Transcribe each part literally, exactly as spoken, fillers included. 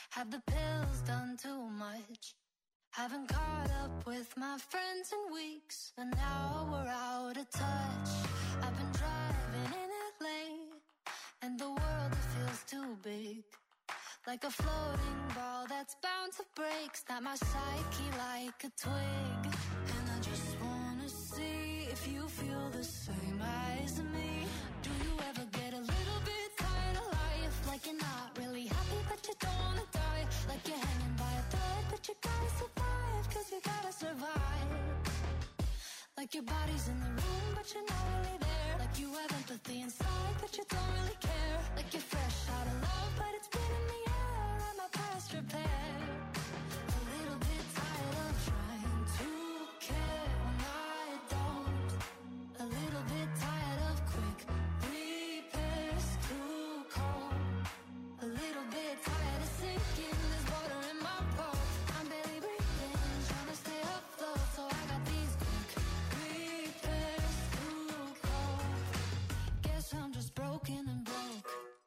Have the pills done too much? Haven't caught up with my friends in weeks, and now we're out of touch. I've been driving in L A, and the world, it feels too big. Like a floating ball that's bound to break. Snap my psyche like a twig. And I just wanna see if you feel the same as me. Do you ever get a little bit tired of life? Like you're not really happy but you don't wanna die. Like you're hanging by a thread but you gotta survive, cause you gotta survive. Like your body's in the room but you're not really there. Like you have empathy inside but you don't really care. Like you're fresh out of love but it's been in the air and my past repair. A little bit tired of trying to care when I don't. A little bit tired of quick repairs too cold. A little bit tired of sinking, there's water in my boat. I'm barely breathing, trying to stay afloat, so I got these quick repairs too cold. Guess I'm just broken and broke.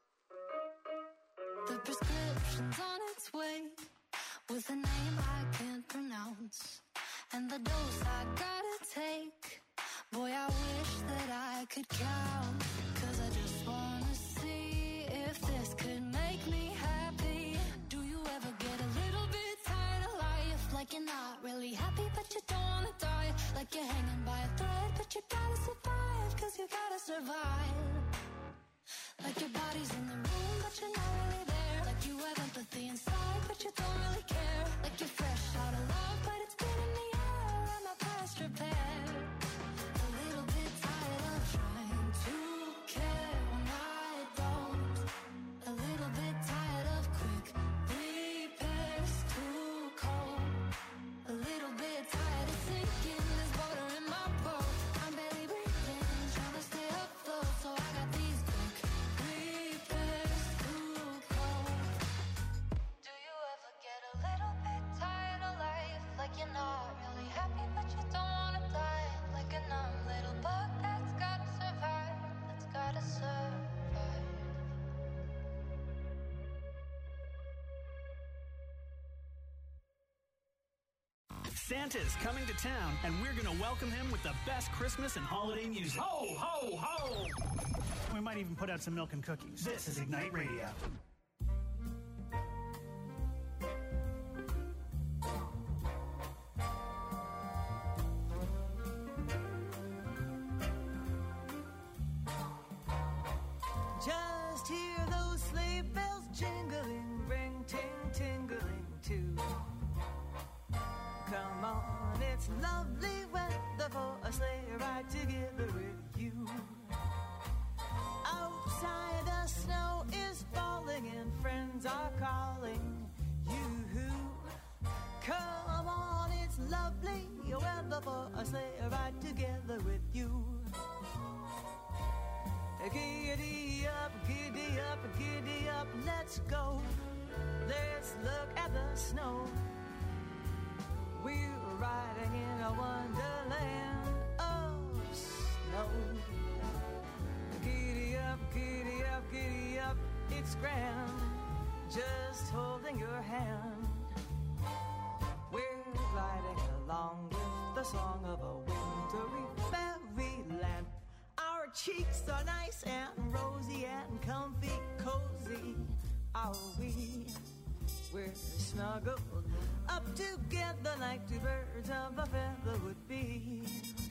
The prescription's on its way, with a name I can't pronounce, and the dose I gotta take. Boy, I wish that I could count, cause I just wanna see if this could make me happy. Do you ever get a little bit tired of life? Like you're not really happy but you don't wanna die. Like you're hanging by a thread but you gotta survive, cause you gotta survive. Like your body's in the room but you're not really there. Like you have empathy inside but you don't really care. Like you're fresh out of love but it's been in the air and my past repair. A little bit tired of trying to care when I don't. A little bit tired of quick repairs too cold. A little bit tired of sinking, there's water in my boat. I'm barely breathing, trying to stay afloat, so I got these quick repairs too cold. Do you ever get a little bit tired of life? Like you're not really happy but you don't wanna die. Like a numb little bug that's gotta survive, that's gotta survive. Santa's coming to town, and we're going to welcome him with the best Christmas and holiday music. Ho, ho, ho! We might even put out some milk and cookies. This is Ignite Radio. Just hear those sleigh bells jingling, ring, ting, tingling too. Come on, it's lovely weather for a sleigh ride together with you. Outside the snow is falling and friends are calling you. Come on, it's lovely weather for a sleigh ride together with you. Giddy up, giddy up, giddy up, let's go. Let's look at the snow. We're riding in a wonderland of snow. Giddy up, giddy up, giddy up, it's grand, just holding your hand. We're gliding along with the song of a wintry fairyland. Our cheeks are nice and rosy and comfy, cozy, are we? We're snuggled up together like two birds of a feather would be.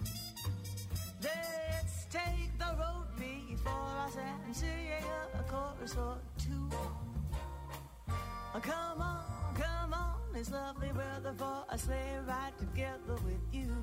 Let's take the road before us and sing a chorus or two. Come on, come on, it's lovely weather for a sleigh ride together with you.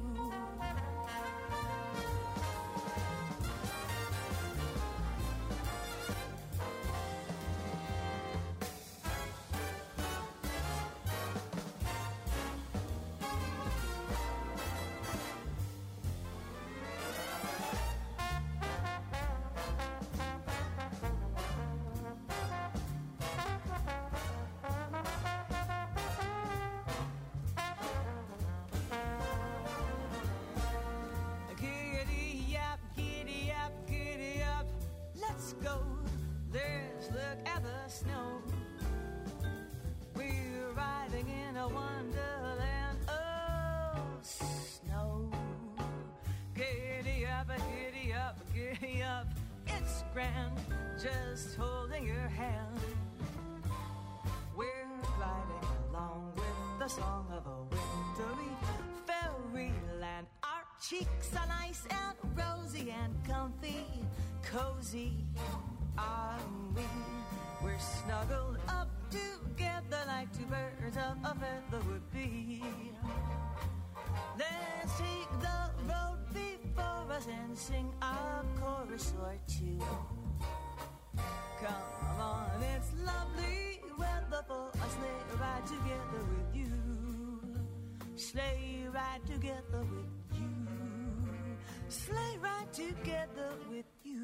a wonderland of snow. Giddy up, giddy up, giddy up. It's grand, just holding your hand. We're gliding along with the song of a wintry fairyland. Our cheeks are nice and rosy and comfy, cozy are we. We're snuggled up together like two birds of a feather would be. Let's take the road before us and sing a chorus or two. Come on, it's lovely weather for a sleigh ride together with you. Sleigh ride together with you. Sleigh ride together with you.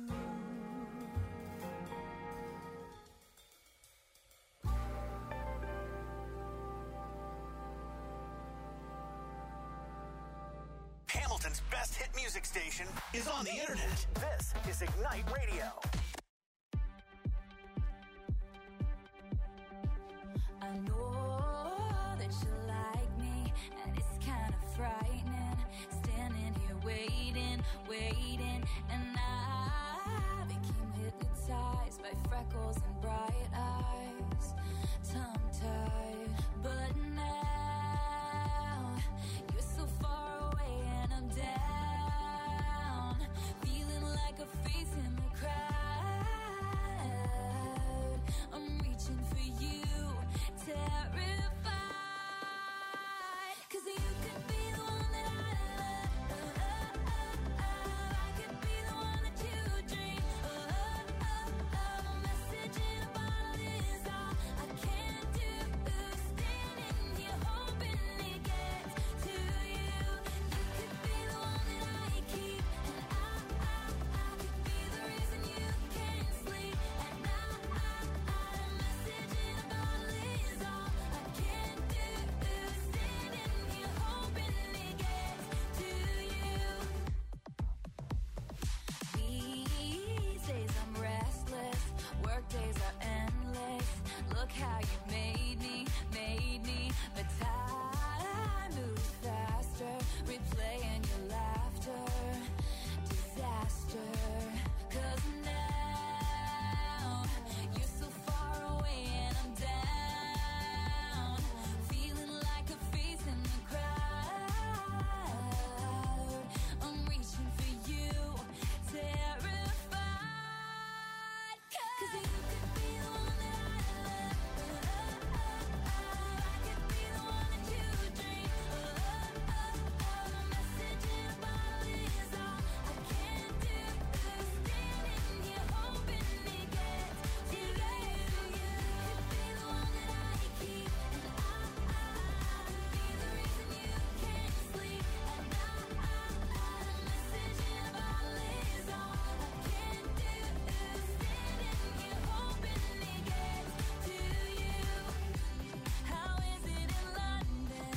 Hamilton's best hit music station is on the internet. This is Ignite Radio. I know that you like me, and it's kind of frightening. Standing here waiting, waiting, and I became hypnotized by freckles and bright eyes, tongue-tied. But now you're so far away and I'm down, feeling like a face in the crowd. I'm reaching for you, terrified, 'cause you could be the one that I love. I could be the one that you dream. A message in a bottle is all I can do. Standing here hoping it gets to you. You could be the one that I keep, and I, I, I could be the reason you can't sleep at night. A message in a bottle is all I can do. Standing here hoping it gets to you. These days I'm restless, work days are endless. Look how you made me, made me. But time moves faster, replaying your laughter. Disaster, 'cause now you're so far away and I'm down, feeling like a face in the crowd. I'm reaching for you, terrified, 'cause you could be the one that I love. I could be the one that you dream. A message in a bottle is all I can do. Standing here hoping it gets to you. You could be the one that I keep, and I, I, I could be the reason you can't sleep at night. A message in a bottle is all I can do. Standing here hoping it gets to you. How is it in London?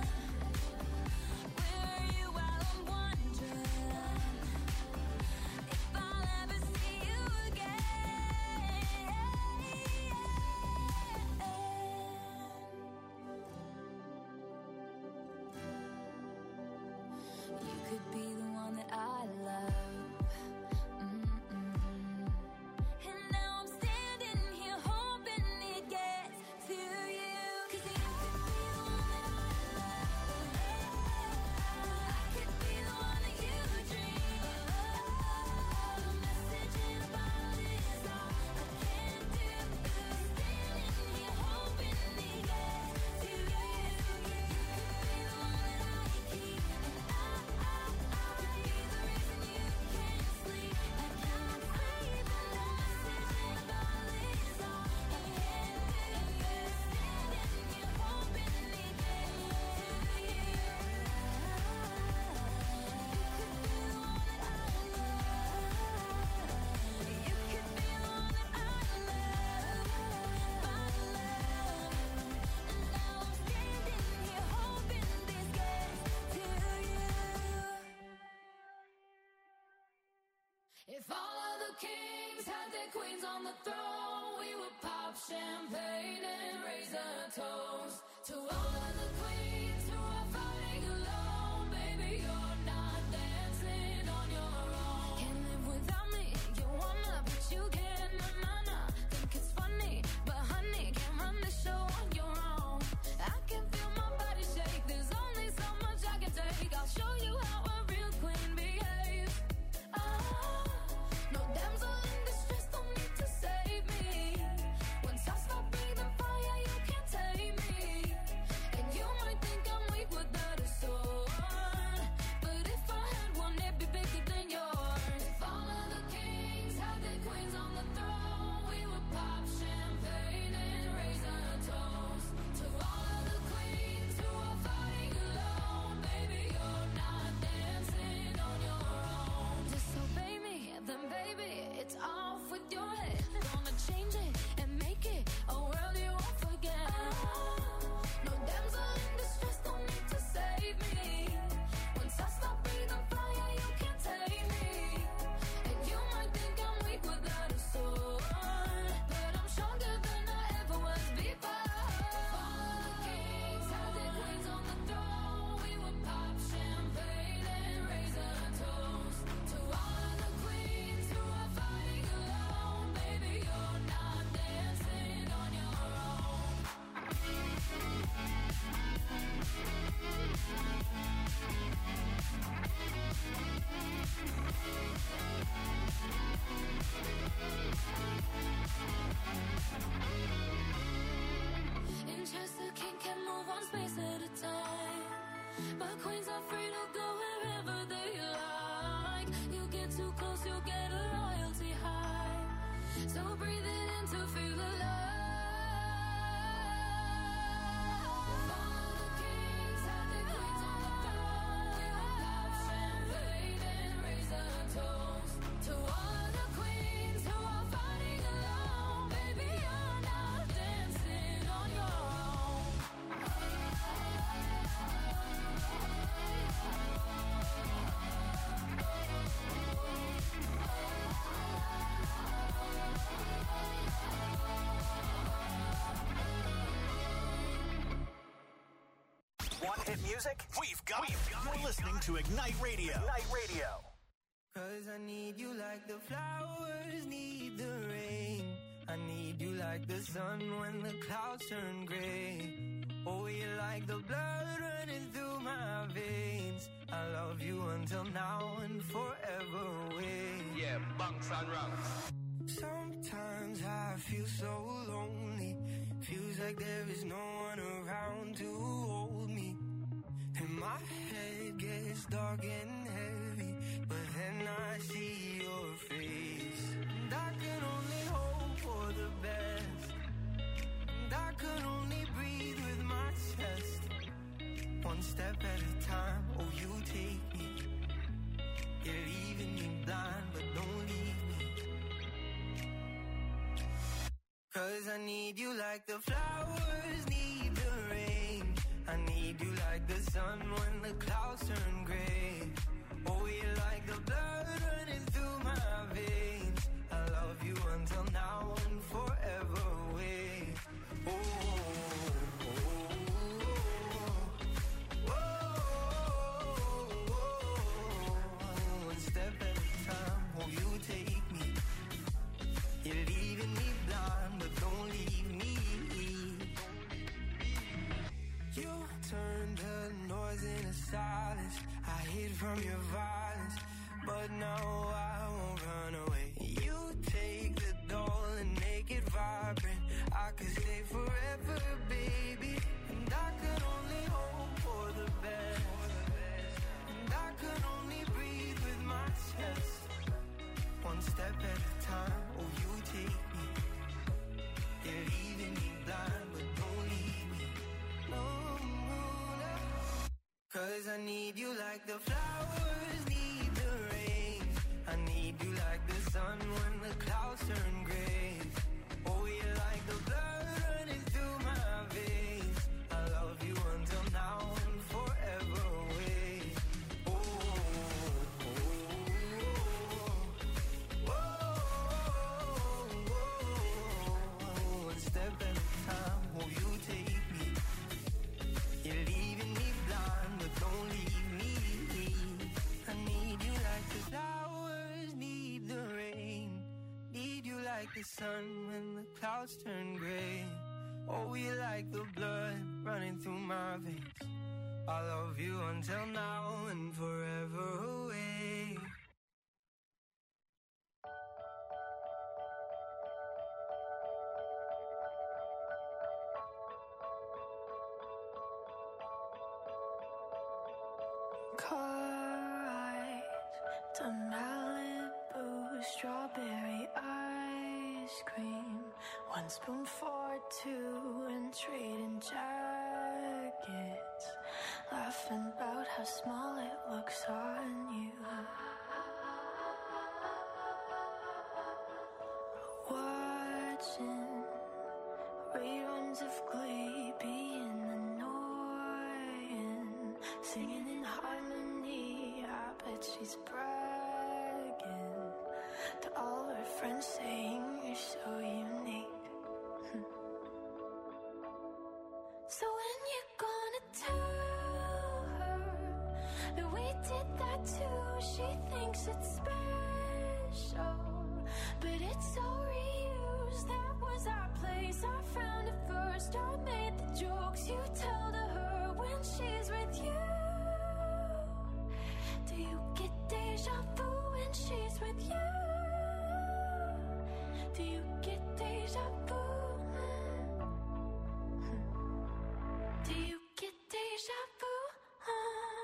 Where are you while I'm wondering if I'll ever see you again? You could be the one that I love. Mm-mm. And now I'm standing here hoping it gets to you. 'Cause you could be the one that I love. I could be the one that you dream. A message in a bottle is all I can do. Standing here hoping it gets to you. You could be the one that I keep, and I, I, I could be the reason you can't sleep at night. The message in a bottle is all I can do. Standing here hoping it gets to you. You could be the one that I love. You could be the one that I love, my love. And now I'm standing here hoping this gets to you. If all of the kings had their queens on the throne, we would pop champagne and raise a toast to but queens are free to go wherever they like. You get too close, you'll get a royalty high. So breathe it in to feel alive. Follow the kings, have the queens on the throne. We will pop champagne and raise a toast to all the queens who are fighting alone. Baby, you're not dancing on your own. Want hit music? We've got it. You're listening to Ignite Radio. Ignite Radio. Cause I need you like the flowers need the rain. I need you like the sun when the clouds turn gray. Oh, you're like the blood running through my veins. I love you until now and forever away. Yeah, bunks and rocks. Sometimes I feel so lonely. Feels like there is no one around to hold me. And my head gets dark and heavy, but then I see your face. And I can only hope for the best. And I can only breathe with my chest. One step at a time, oh you take me. You're leaving me blind, but don't leave me. Cause I need you like the flowers need the rain. I need you like the sun when the clouds turn gray. Oh, you're like the blood running through my veins. I love you until now and forever away. Oh, oh, oh, oh, oh, oh. One step at a time, oh, you take me. You're leaving me blind, but don't leave me. You turned the noise into silence. I hid from your violence, but now I won't run away. You take the doll and make it vibrant. I could stay forever, baby. And I could only hope for the best. And I could only breathe with my chest. One step at a time, oh you take me. You're leaving me blind, but don't leave me. No, no, no. Cause I need you like the flowers need the rain. I need you like the sun when the clouds turn gray. Oh, you're like the blood running through my veins. I love you until now and forever away. Oh, oh, oh, oh, oh, oh. One step at a time, oh, you take me. You're leaving me blind, but don't leave me. I need you like the flowers need the rain. Need you like the sun when the clouds turn gray. Oh, you like the blood running through my veins. I love you until now and forever away. Car ride to Malibu, strawberry ice cream. One spoon for two and trading jackets. Laughing about how small it looks on you. Watching reruns of Glee, being annoying. Singing in harmony, I bet she's bragging to all her friends, saying you're so unique. So when you gonna tell her that we did that too? She thinks it's special, but it's so reused. That was our place, I found it first. I made the jokes you tell to her when she's with you. Do you get deja vu when she's with you? Do you get deja vu? Do you get deja vu? Huh?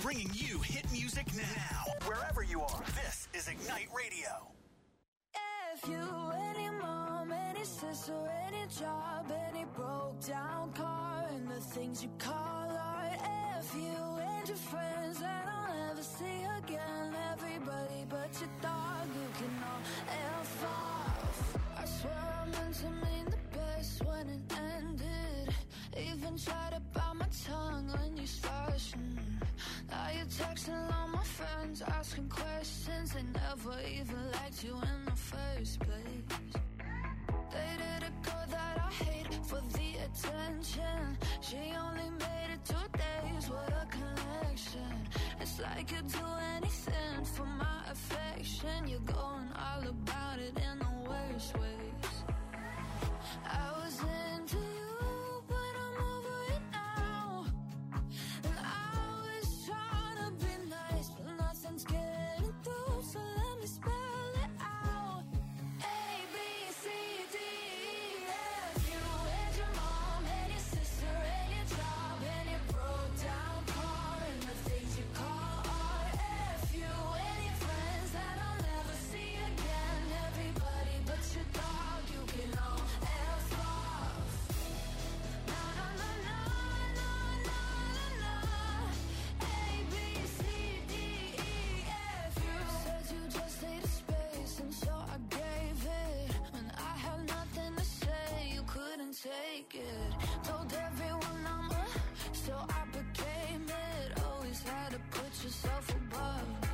bringing you hit music now. Wherever you are, this is Ignite Radio. If you, any mom, any sister, any job, any broke down car, and the things you call art. If you and your friends that I'll never see again, everybody but your dog, you can all F off. I swear I meant to mean the best when it ended. Even tried to bite my tongue when you started. Mm. Now you're texting all my friends, asking questions. They never even liked you in the first place. Dated a girl that I hate for the attention. She only made it two days, what a connection. It's like you'd do anything for my affection. You're going all about it in the worst ways. I was into you, but I'm over it now. And I was trying to be nice, but nothing's getting through, so let me spell it out. A, B, C, D, E, F. You and your mom and your sister and your job and your broke down car and the things you call art. F. You and your friends that I'll never see again. Everybody but your dog, you can all F off. Na na na na na na na. A, B, C, D, E, F. You said you just needed space, and so I gave it. When I had nothing to say, you couldn't take it. Told everyone I'm a, so I became it. Always had to put yourself above me.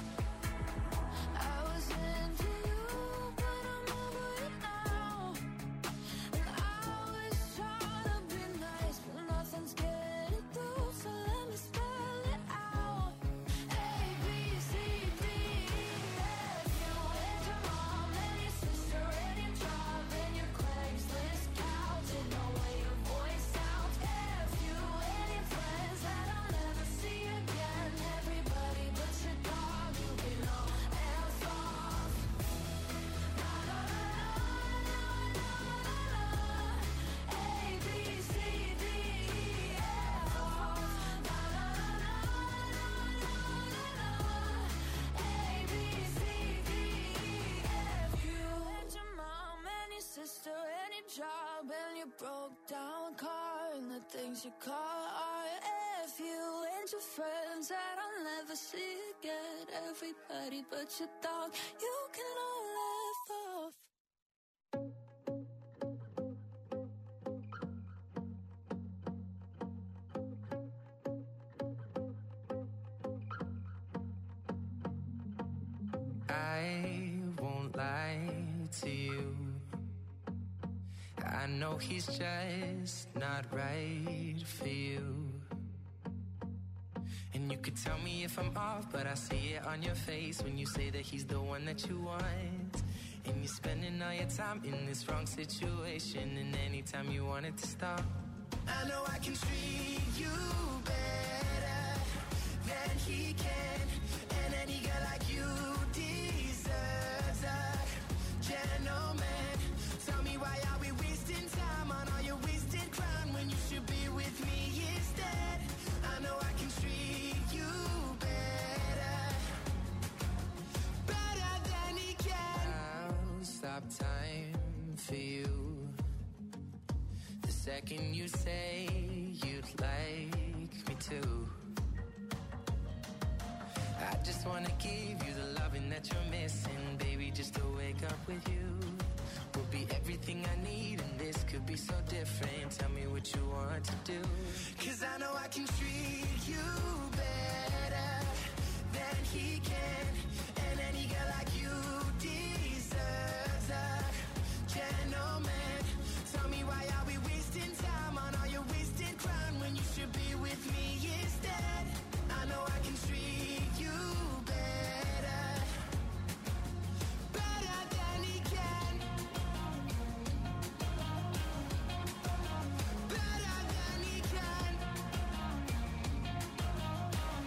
I was into you, but I'm over it now. And I was trying to be nice, but nothing's getting through, so let me spell it out. A, B, C, D, E, F. You and your mom and your sister and your job and your Craigslist couch and the way your voice sounds. F. You and your friends that I'll never see again. Everybody but your dog, you can all F off. Na na na na na na na. A, B, C, D, E, F off. Na na na na na na na. A, B, C, D, E, F. You and your mom and your sister and your job and your broke down car and the things you call art. F. You and your friends that I'll never see again. Everybody but your dog, you can all F off. I won't lie to you. I know he's just not right for you. And you could tell me if I'm off, but I see it on your face when you say that he's the one that you want. And you're spending all your time in this wrong situation, and anytime you want it to stop, I know I can treat you better than he can. And any girl like you deserves a gentleman. Tell me, why are we wasting time on all your wasted crown when you should be with me instead? I know I can treat you better, better than he can. I'll stop time for you the second you say you'd like me to. I just wanna give you the loving that you're missing, baby. Just to wake up with you will be everything I need, and this could be so different. Tell me what you want to do, 'cause I know I can treat you better than he can. And any girl like you deserves a gentleman. Tell me, why are we wasting time on all your wasted crown when you should be with me instead? I know I can treat you better, better than he can, better than he can.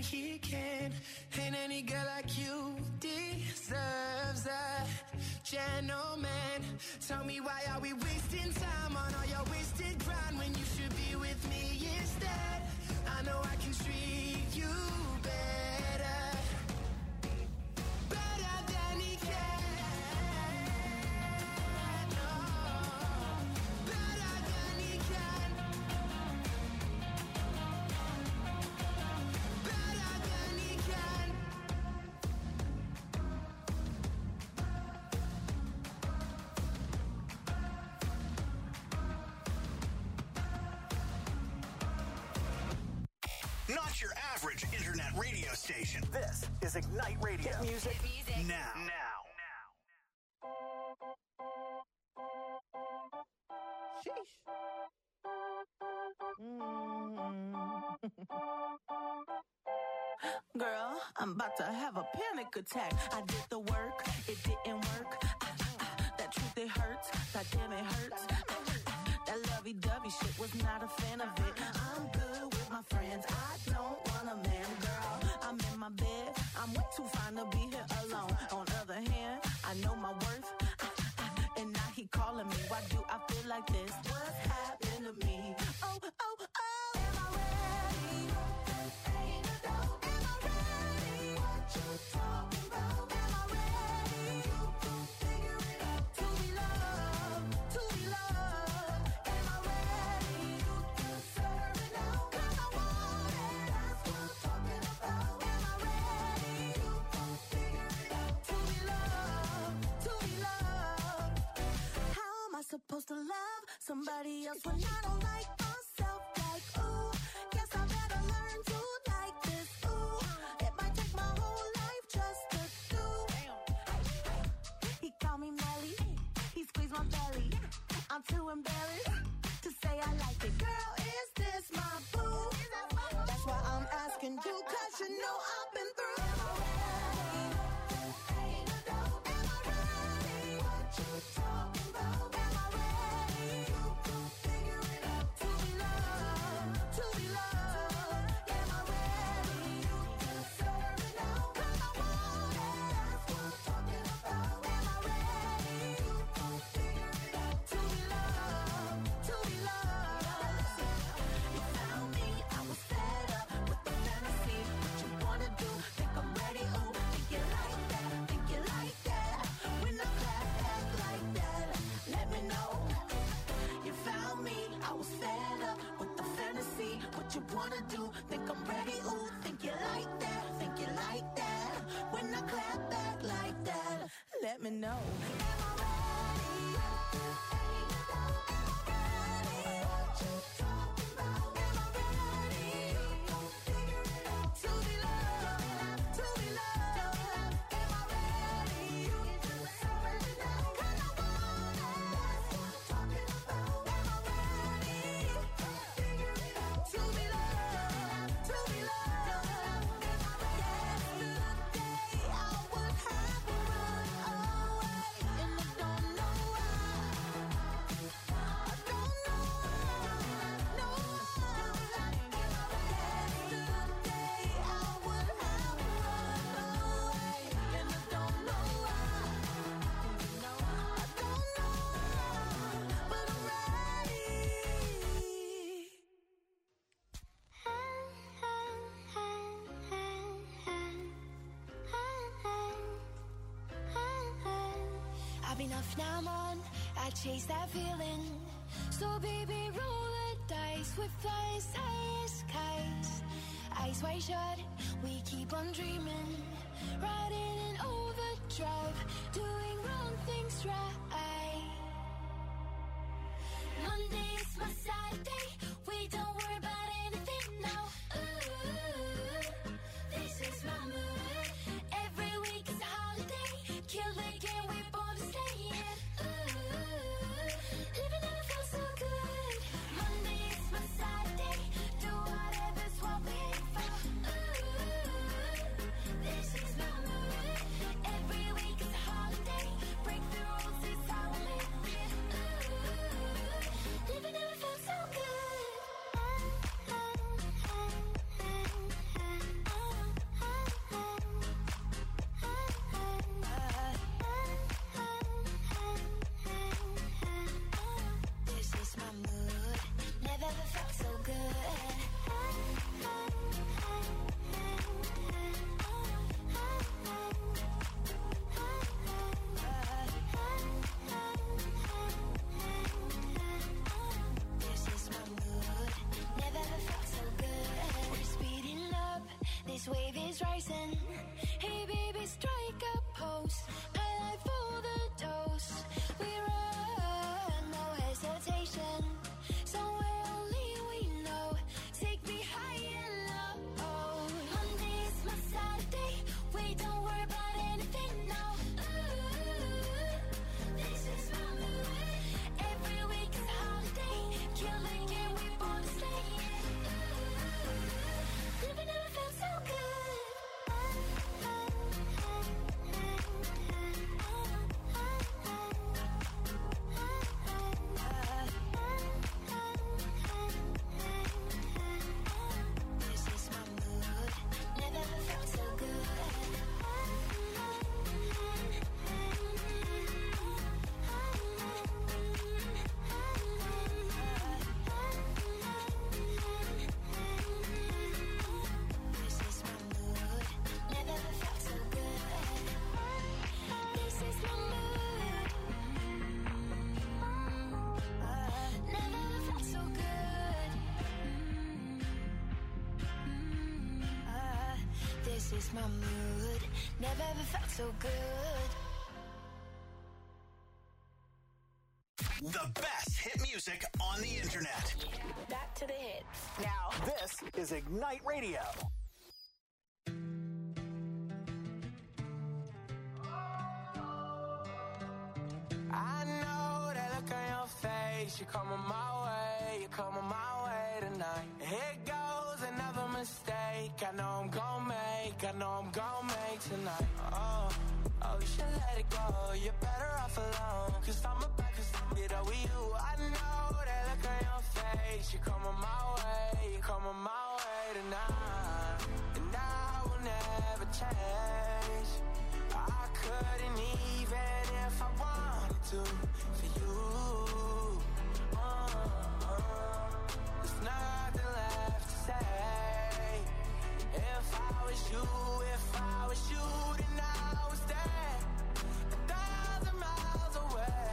he can. And any girl like you deserves a gentleman. Tell me, why are we wasting time on all your wasted grind when you should be with me instead? I know I can treat you better, better than he can. Oh, better than he can. Better than he can. Not your average internet radio station. This is Ignite Radio. Hit music, music. now. Now. Sheesh. Girl, I'm about to have a panic attack. I did the work, it didn't work. Ah, ah, that truth, it hurts. That damn, it hurts. Ah, ah, that lovey-dovey shit, was not a fan of it. I'm good with my friends. I don't want a man, girl. I'm in my bed. I'm way too fine to be here alone. On the other hand, I know my worth. Ah, ah, and now he calling me. Why do I feel like this? What's happened to me? Oh, oh, oh. Am I ready? Ain't a doubt. Am I ready? What you talking about? Am I ready? You can figure it out. To be loved, to be loved. Am I ready? You deserve it now. 'Cause I want it. That's what I'm talking about. Am I ready? You can figure it out. To be loved, to be loved. How am I supposed to love somebody else when I don't like myself? Like, ooh, guess I better learn to like this. Ooh, it might take my whole life just to do. He called me Melly, he squeezed my belly. I'm too embarrassed to say I like it. Girl, is this my boo? That's why I'm asking you, 'cause you know I've been through. Am I ready? Ain't a doubt. Am I ready? What you talking about? Am I ready? You can figure it out. To be loved, to be loved. Am I ready? You deserve it now. 'Cause I want it. That's what I'm talking about. Am I ready? You can figure it out. To be loved, to be loved. You found me, I was fed up with the fantasy. What you wanna do? Think I'm ready? Ooh, think you like that? Think you like that? When I clap back like that, let me know. You found me, I was fed up with the fantasy. What you wanna do? Think I'm ready? Ooh, think you like that? Think you like that? When I clap back like that, let me know. Am I ready? Ain't a doubt. Am I ready? What you talking about? Am I ready? You gon' figure it out. To be loved, to be loved. Am I ready? You deserve it now. 'Cause I want it. That's what I'm talking about. Am I ready? You gon' figure it out. To be loved, to be loved. Am I ready? Yesterday I would have run away, and I don't know why. I don't know why. No. Yesterday I would have run away, and I don't know why. I don't know why, but I'm ready. I've been off, now I'm on. I chase that feeling. So baby, roll the dice with flying high skies. Eyes wide shut, we keep on dreaming. Riding in overdrive, doing wrong things right. Monday's my Saturday. We don't worry about anything now. Ooh, this is my mood. Every week is a holiday. Kill the game, we both stay in. Ooh, living never felt so good. Monday is my Saturday. Do whatever's what we aim for. Ooh, this is my mood. rising. Hey baby, strike a pose. I like for the dose. We run, no hesitation. Somewhere only we know. Take me high and low. Monday is my Saturday. Wait, don't worry about anything now. Ooh, this is my mood. Every week is a holiday. Kill the game, we born to stay. Living never felt so good. This is my mood. Never felt so good. This is my mood. Never felt so good. This is my mood. Never felt so good. This is my mood. Never ever felt so good. The best hit music on the internet. Back to the hits. Now, this is Ignite Radio. I know that look on your face. You're coming my way, you're coming my way tonight. Here goes another mistake. I know I'm gon' make, I know I'm gon' make tonight. Oh, oh, you should let it go. You're better off alone. Cause I'm about to get over you. I know that look on your face. You're coming my way, you're coming my way tonight. And I will never change. I couldn't even if I wanted to for you. Uh, uh, there's nothing left to say. If I was you, if I was you, then I was there, a thousand miles away.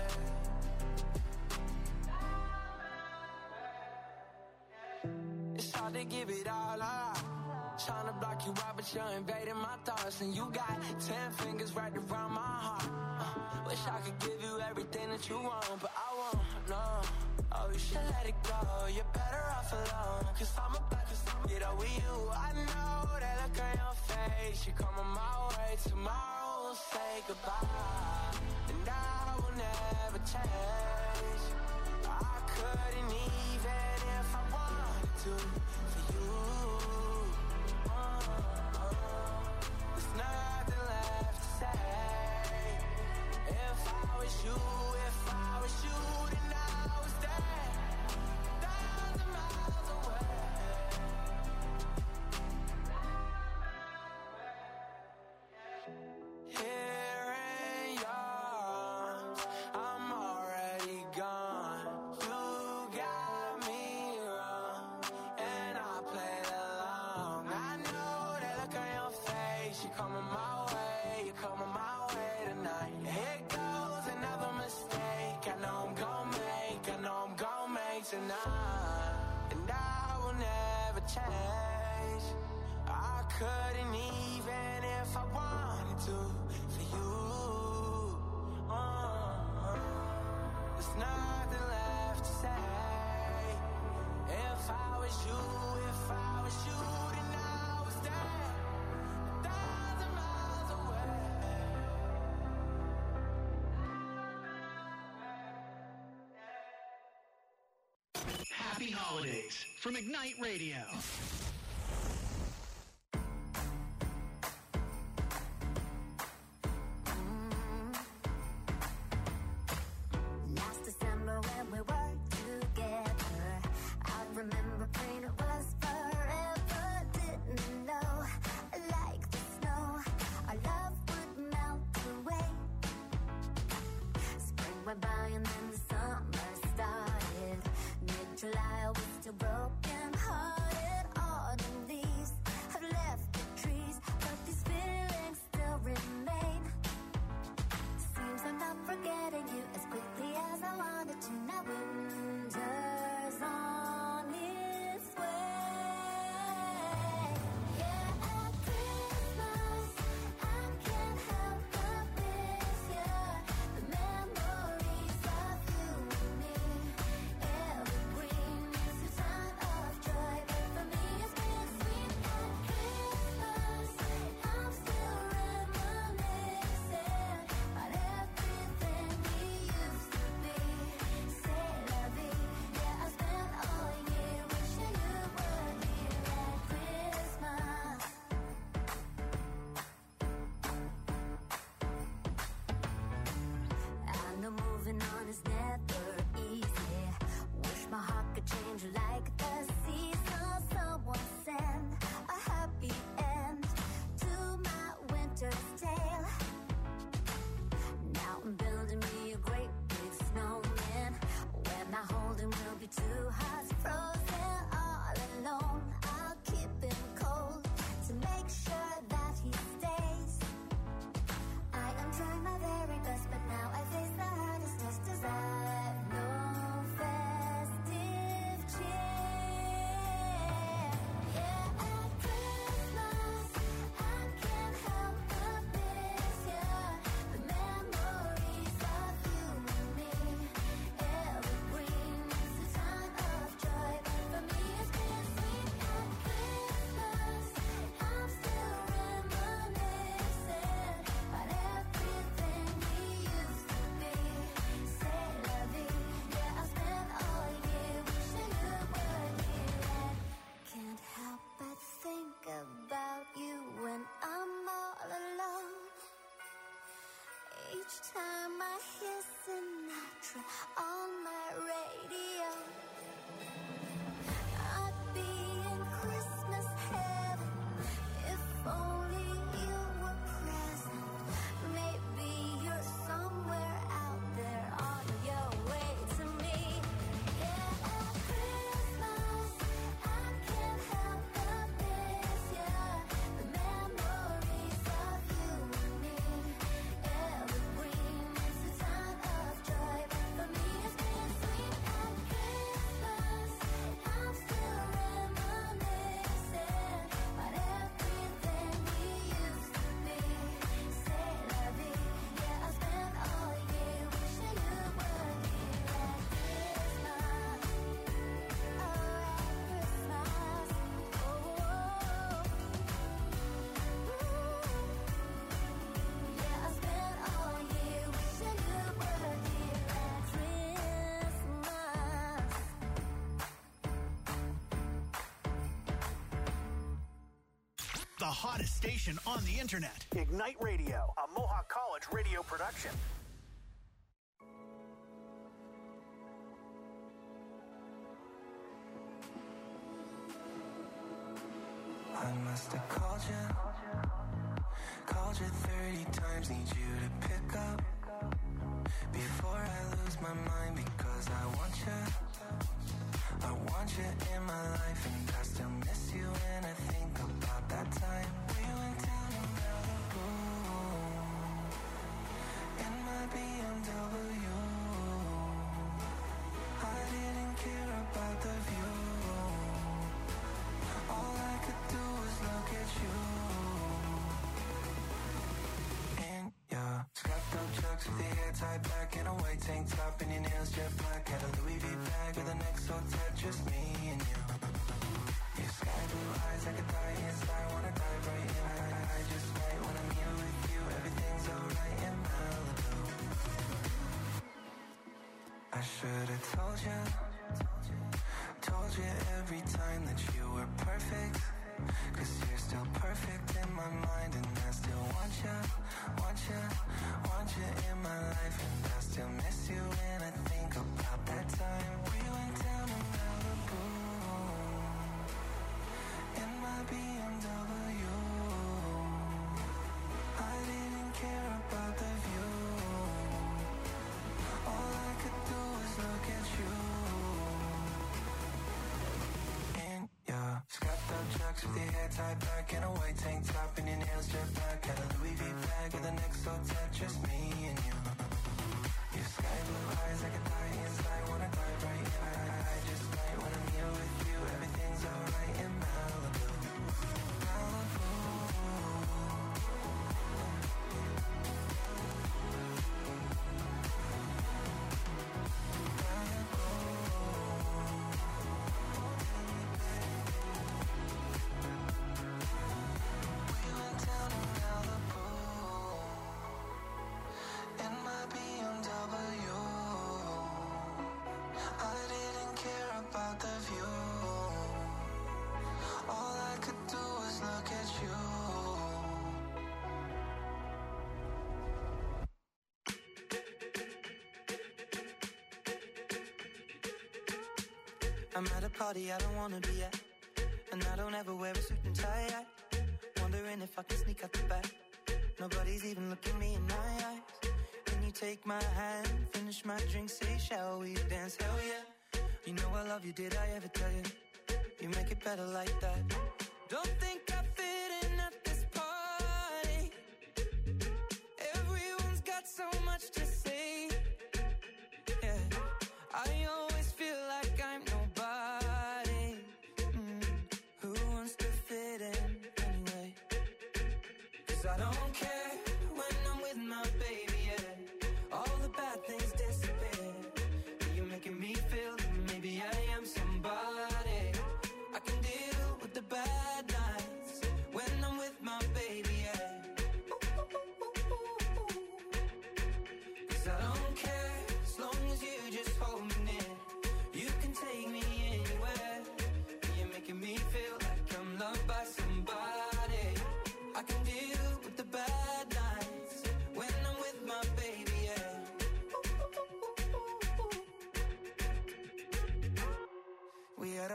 It's hard to give it all up. Trying to block you out, but you're invading my thoughts. And you got ten fingers right around my heart. uh, Wish I could give you everything that you want, but I won't, no. Oh, you should let it go. You're better off alone. Cause I'm about to get over you. I know that look on your face. You're coming my way. Tomorrow we'll say goodbye. And I will never change. I couldn't even if I wanted to for you. There's nothing left to say. If I was you, if I was you, then I was there, a thousand miles away. Here in your arms, I'm already gone. You got me wrong, and I played along. I know that look on your face. You're coming my way, you're coming my way tonight. Here goes another mistake. I know I'm gon' make, I know I'm gon' make tonight. And I will never change. I couldn't even if I wanted to for you. Uh, there's nothing left to say. If I was you, if I was you, then I was there, a thousand miles away. Happy holidays from Ignite Radio. Last December when we were together, I remember praying it was forever. Didn't know, like the snow, our love would melt away. Spring went by and then the summer started. Mid-July I was still broken hearted. Autumn each time I hear Sinatra on my radio. I'd be in Christmas heaven if only you were present. Maybe you're somewhere out there on your way to me. Yeah, at Christmas I can't help but miss you. The memories of you and me, evergreen. It's a time of joy, but for me it's been sweet. At Christmas I'm still reminiscing about everything we used to be. C'est la vie. Yeah, I spent all year wishing you were here at Christmas. Oh, at Christmas. Oh, yeah, I spent all year wishing you were here at Christmas. The hottest station on the internet. Ignite Radio, a Mohawk College radio production. I must have called you, called you thirty times, need you to pick up before I lose my mind, because I want you, I want you in my life, and I still miss you when I think about that time we went down to Malibu in my B M W. I didn't care about the view, all I could do was look at you. In your strapped up chucks with your hair tied back and a white tank top and your nails jet black. Had a Louis V bag with an X O tat, just me and you. Your sky blue eyes, I could die inside, wanna dive right in. I, I, I just might when I'm here with you, everything's alright in Malibu. I should've told you, told you every time that you were perfect, cause you're still perfect in my mind, and I still want you, want you, want you in my life, and I still miss you when I think about that time we went down to Malibu in my B M W. I didn't care about the view, all I could do was look at you. In your strapped up chucks with your hair tied back and a white tank top and your nails jet black. Had a Louis V bag with an X O tat, just me and you. Your sky blue eyes, I could die inside, wanna dive right in. I, I, I just might when I'm here with you, everything's alright in Malibu. Malibu. We went down to Malibu in my B M W. I didn't care about the view, all I could do was look at you. I'm at a party I don't wanna be at, and I don't ever wear a suit and tie. I wondering if I can sneak out the back. Nobody's even looking me in my eyes. Can you take my hand, finish my drink, say shall we dance? Hell yeah. You know I love you, did I ever tell you? You make it better like that. Don't think I fit in at this party. Everyone's got so much to say. Yeah, I always feel like I'm nobody. Mm, who wants to fit in anyway? Cause I don't care when I'm with my baby, yeah. All the bad things disappear. You're making me feel that maybe I am somebody. I can deal with the bad nights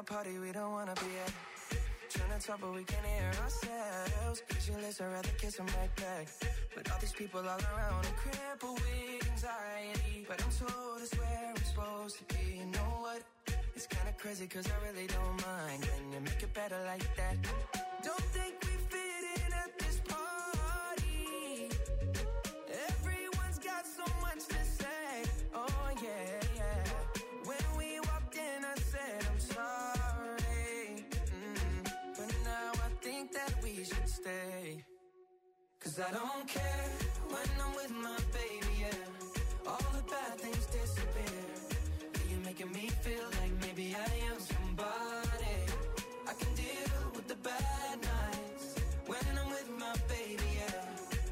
a party we don't wanna be at. Trying to talk but we can't hear ourselves. Pictureless, I'd rather kiss them right back. But all these people all around, I'm crippled with anxiety. But I'm told it's where I'm supposed to be. You know what? It's kinda crazy cause I really don't mind. Can you make it better like that? Don't think we fit in at this party. Everyone's got so much to say. Oh yeah, yeah. When we walked in I said I'm sorry. Mm. But now I think that we should stay. Cause I don't care when I'm with my baby, yeah. All the bad things disappear. You're making me feel like maybe I am somebody. I can deal with the bad nights when I'm with my baby, yeah.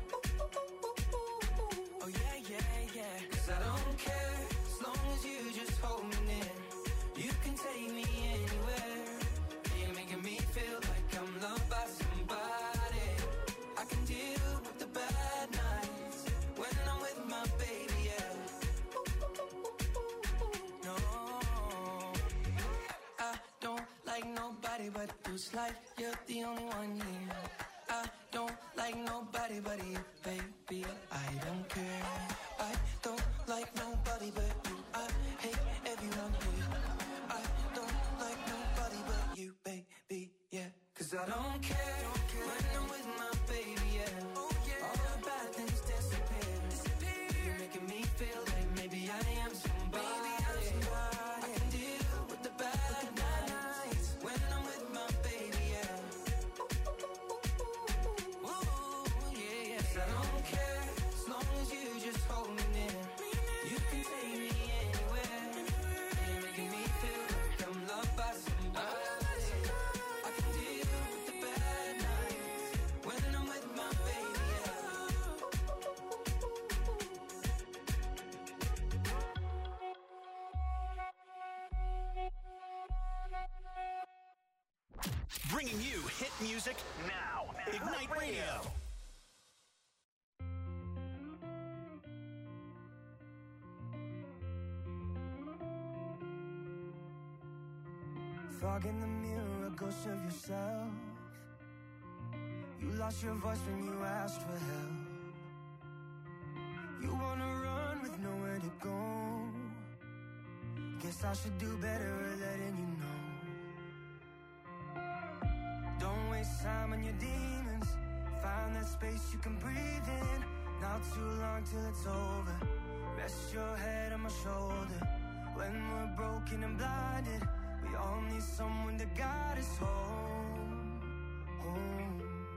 Oh yeah, yeah, yeah. Cause I don't care as long as you just hold me near. You can take me anywhere. You're making me feel like I'm loved by somebody. I can deal with the bad nights when I'm with my baby, yeah. No, I don't like nobody but you. It's like you're the only one here. I don't like nobody but you, baby. I don't care. I don't like nobody but you. I hate everyone here. I don't like nobody but you, baby, yeah. Cause I don't care when I'm with my baby, yeah. All the bad things disappear. You're making me feel like maybe I am somebody. I can deal with the bad nights when I'm with my baby, yeah. Ooh, yeah, yeah. 'Cause I don't care as long as you just hold me near. You can take me anywhere. You're making me feel like I'm loved by somebody. I can deal with the bad nights when I'm with my baby, yeah. Bringing you hit music now. Ignite Radio. Fog in the mirror, a ghost of yourself. You lost your voice when you asked for help. You wanna run with nowhere to go. Guess I should do better at letting you know. Don't waste time on your demons. Find that space you can breathe in. Not too long till it's over. Rest your head on my shoulder. When we're broken and blinded, we all need someone to guide us home, home.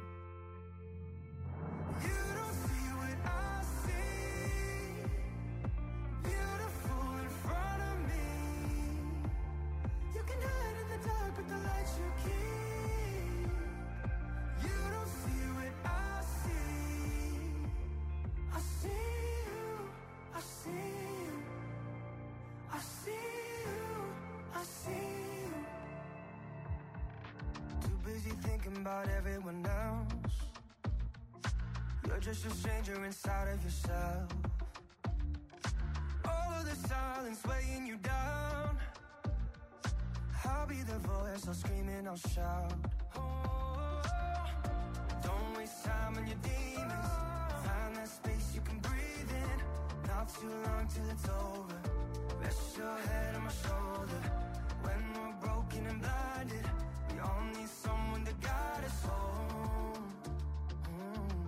You don't see what I see. Beautiful in front of me. You can hide in the dark with the lights you keep. You don't see what I see. I see you, I see you, I see you, I see you. Too busy thinking about everyone else. You're just a stranger inside of yourself. All of the silence weighing you down. I'll be the voice, I'll scream and I'll shout. Oh, don't waste time on your demons. Find that space you can breathe in. Not too long till it's over. Rest your head on my shoulder. When we're broken and blinded, we all need someone to guide us home. Mm.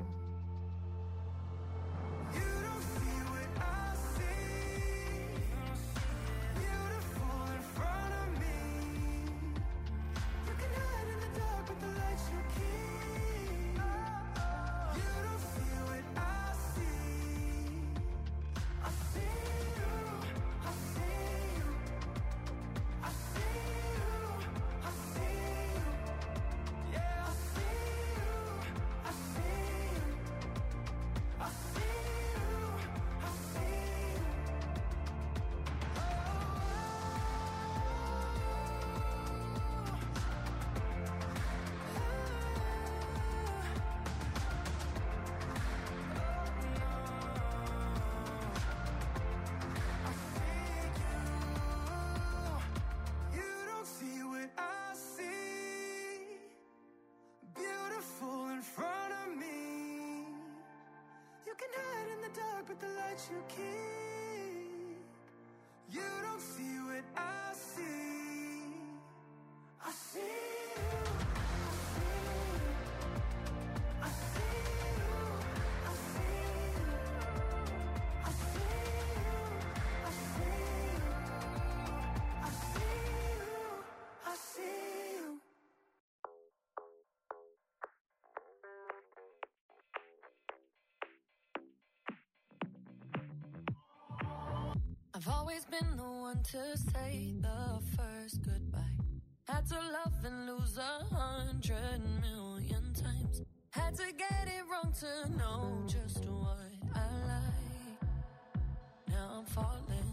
You don't see what I see. Beautiful in front of me. You can hide in the dark with the lights you keep. You don't see what I see. I see you, I see you, I see you, I see you. night in the dark, but the lights you keep. You don't see what I see. I see you. I see you. I see you. I see you. I see you. I see you. I see you. I've always been the one to say the first goodbye. Had to love and lose a hundred million times. Had to get it wrong to know just what I like. Now I'm falling.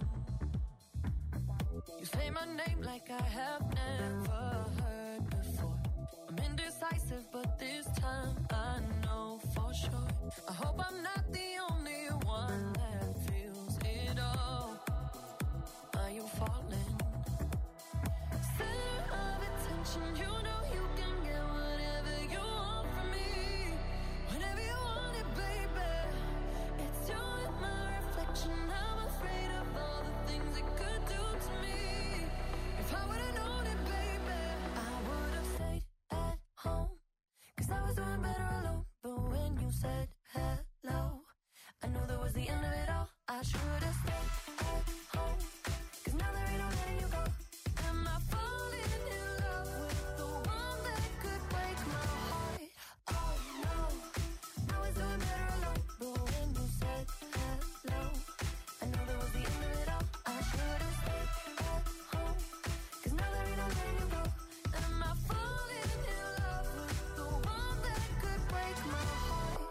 You say my name like I have never heard before. I'm indecisive, but this time I know for sure. I hope I'm not the only one that feels it all. Are you falling? Center of attention, you know you can get whatever you want from me. Whenever you want it, baby. It's you and my reflection. I'm afraid of all the things it could do to me. If I would've known it, baby, I would've stayed at home. Cause I was doing better alone. But when you said hello, I knew that was the end of it all. I should've stayed at home. Cause now there ain't no letting you go. Am I falling in love with the one that could break my heart? Oh no, I was doing better alone. But when you said hello, I knew that was the end of it all. I should've stayed at home. Cause now there ain't no letting you go. Am I falling in love with the one that could break my heart?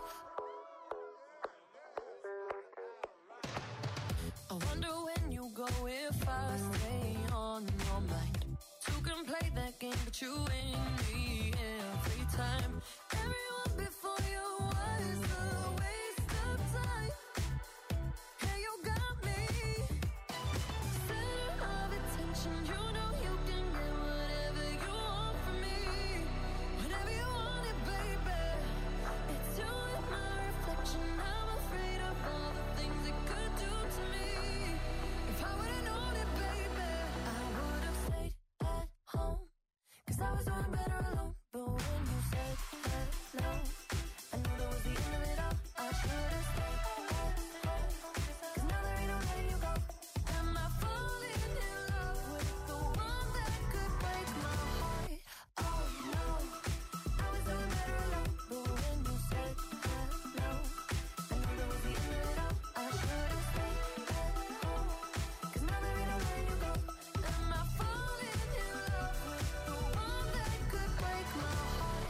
I wonder when you go if I stay on your mind. Two can play that game, but you ain't me every time. Everyone before you was a waste of time. Hey, you got me. Center of attention, you know you can get whatever you want from me. Whenever you want it, baby. It's you and my reflection. I'm afraid of all the things it could do to me. If I would've known it, baby, I would've stayed at home. Cause I was doing better alone. But when you said hello, I knew that was the end of it all. I should've stayed at home. Cause now there ain't no letting you go. Am I falling in love with the one that could break my heart? Oh no, I was doing better alone. But when you said hello, I knew that was the end of it all. I should've stayed at home. Cause now there ain't no letting you go. Am I falling in love with the one that could break my heart?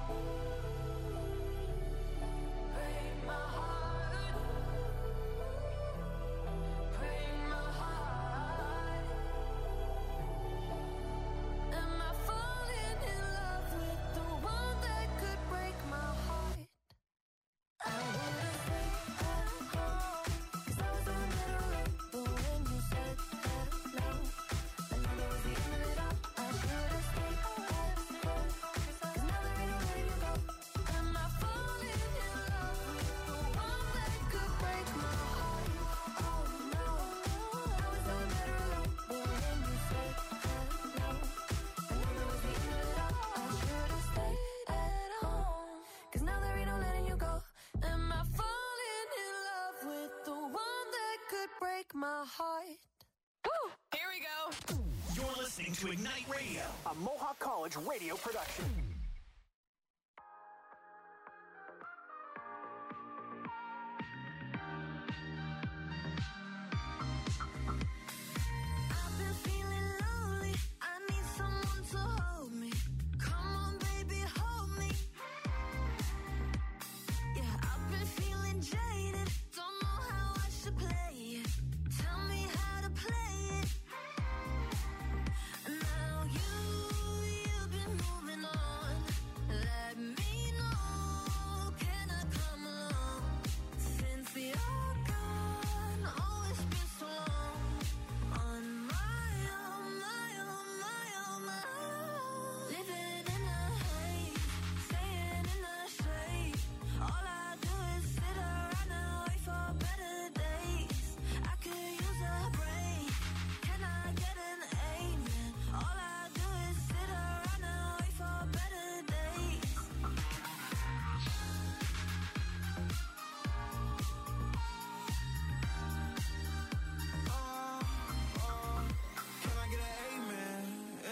Break my heart. Break my heart. Am I falling in love with the one that could break my heart? I would've stayed at home. Cause I was doing better alone. But when you said hello, I knew that was the end of it all. I should've stayed at home. Cause now there ain't no letting you go. Am I falling in love with the one that could break my heart? Oh no, I was doing better alone. But when you said hello, I knew that was the end of it all. I should've stayed at home. Cause now there ain't no letting you go. Am I falling in love with the one that could break my heart? Woo! Here we go. You're listening to Ignite Radio, a Mohawk College radio production. I've been feeling lonely. I need someone to hold me. Come on, baby, hold me. Yeah, I've been feeling jaded. Don't know how I should play it. Tell me how to play it. Now you, you've been moving on.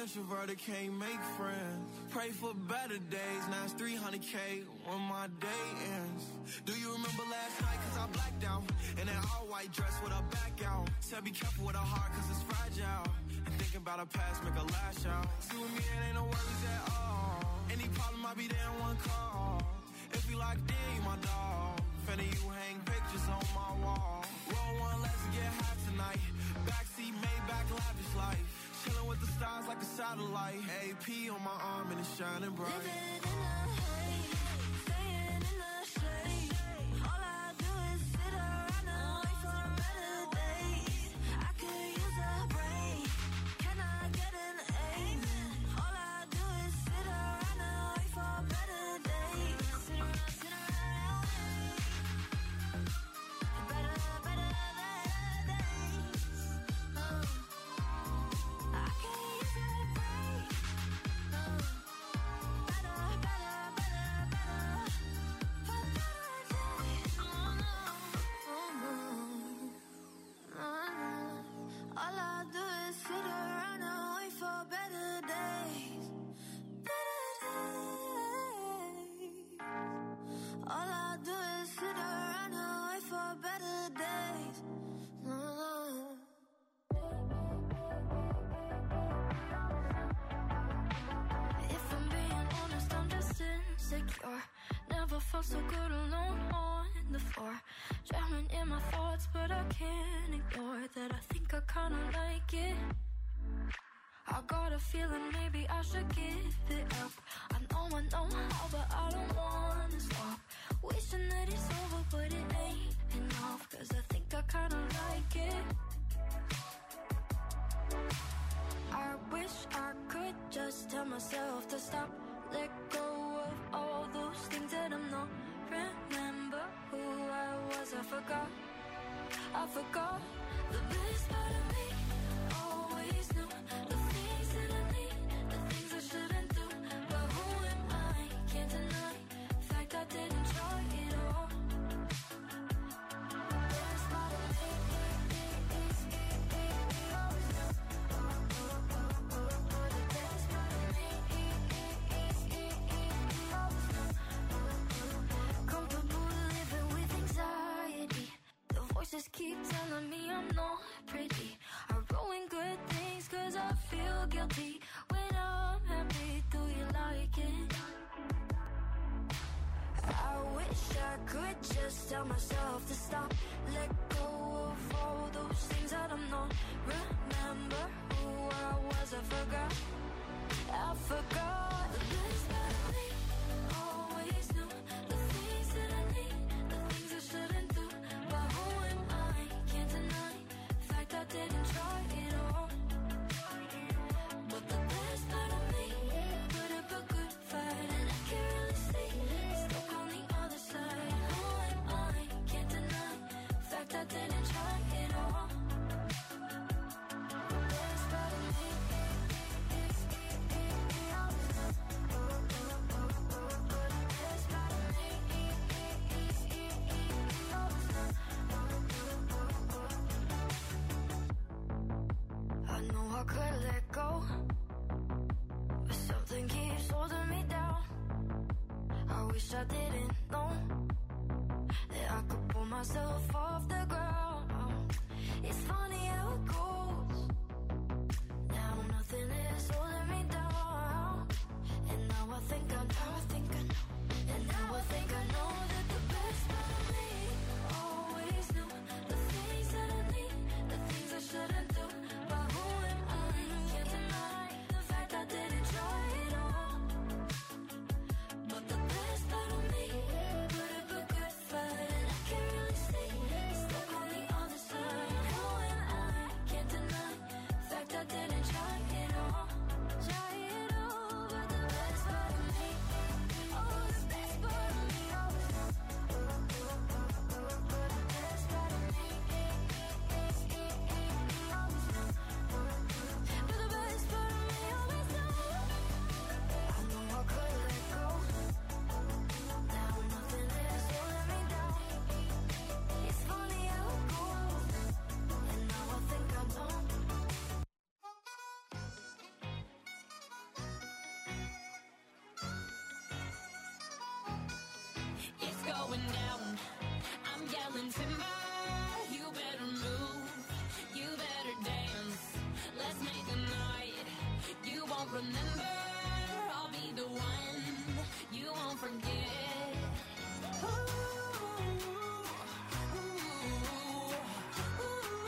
introverted, can't make friends. Pray for better days, now it's three hundred K when my day ends. Do you remember last night, cause I blacked out? In that all-white dress with a back out. Said be careful with her heart, cause it's fragile. And thinking about her past, make her lash out. See with me, it ain't no worries at all. Any problem, I'll be there in one call. If you locked in, you my dog. Finna you hang pictures on my wall. Roll one, let's get high tonight. Backseat, Maybach, lavish life. Chillin' with the stars like a satellite. A P on my arm and it's shining bright. Living in the haze, staying in the shade. All I do is sit around and wait for better days. I could use a break. Can I get an amen? All I do is sit around and wait for better days. Sit around, sit around, better, better days. Oh. I could use a break. Oh. Better, better, better, better, for better days. Oh no, oh no, oh no. All I do is sit around and wait for better days, better days. All I do is sit around and wait for better days. Oh, if I'm being honest, I'm just insecure. Never felt so good alone on the floor. Drowning in my thoughts, but I can't ignore that. I think I kinda like it. I got a feeling maybe I should give it up. I know I know how, but I don't wanna stop. Wishing that it's over, but it ain't enough. Cause I think I kinda like it. I wish I could just tell myself to stop. Let go of all those things that I'm not. Remember who I was, I forgot. I forgot the best part of me. Always knew the things that I need, the things I shouldn't do. But who am I? Can't deny the fact I didn't try it all. The best part of me is always knew. The best part of me is always knew. Comfortable living with anxiety. The voices keep telling me I'm not pretty. I ruin good things cause I feel guilty. When I'm happy, do you like it? I wish I could just tell myself to stop. Let go of all those things that I'm not. Remember who I was, I forgot. I forgot the best part of me. Always knew the things that I need, the things I shouldn't do. But who am I? Can't deny the fact I didn't try it all. But the best part of me put up a good fight, and I can't really see it's stuck on the other side. Who am I? Can't deny the fact I didn't try it all. The best part of me is always knew. The best part of me is always knew. I know I could let go, but something keeps holding me down. I wish I didn't know that I could pull myself off the ground. It's funny how it goes. Now nothing is holding me down. And now I think I know, I think I know. And now I think I know that the best part of me always knew the things that I need, the things I shouldn't do. But who am I? Can't deny the fact I didn't try it all. But the best part of me put up a good fight, and I can't really see It's going down. I'm yelling timber. You better move. You better dance. Let's make a night you won't remember. I'll be the one you won't forget. Ooh, ooh, ooh,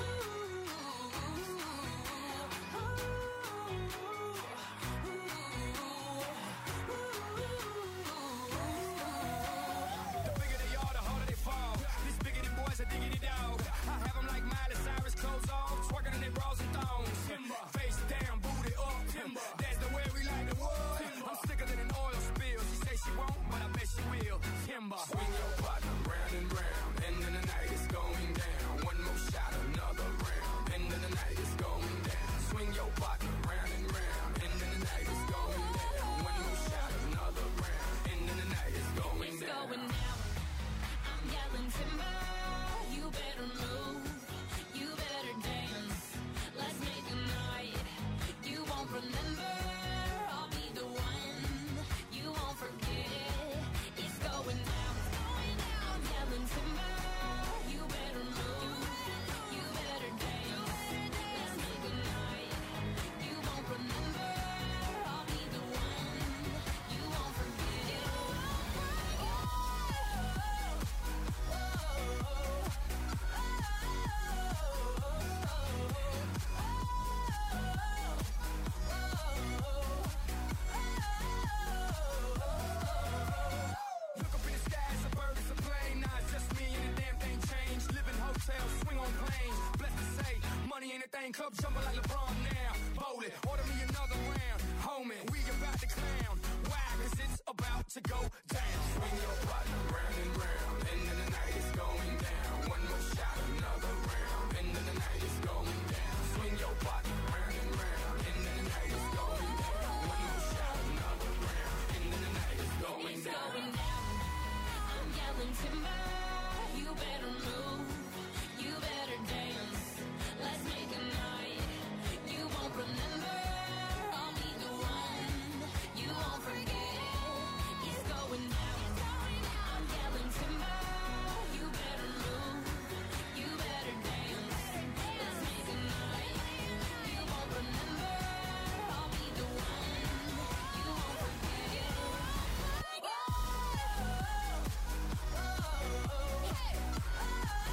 The bigger they are, the harder they fall. This bigger than boys, a diggity dog. I have them like Miley Cyrus, clothes off, twerking in their bras and thongs. Timber. Face down, booty up. Timber. That's the way we like the world. I'm sicker than an oil spill. She say she won't, but I bet she will. Timber. Swing your partner round and round. End of the night is going down. One more shot, another round. End of the night is going down. Swing your partner round and round. End of the night is going down. One more shot, another round. End of the night is going it's down. going down. I'm yelling timber. You better move. You better dance. Let's make a night you won't remember. I'll be the one you won't forget. It's going down. I'm yelling timber. You better move. You better dance. Let's make a night you won't remember. I'll be the one you won't forget. Look up in the sky, it's a bird, it's a plane. Nah, it's just me and the damn thing changed. Live in hotels, swing on planes. Blessed to say, money ain't a thing. Club jumping like LeBron now. Bowl it, order me another round. Homie, we about to clown. Why? Cause it's about to go down. Swing your partner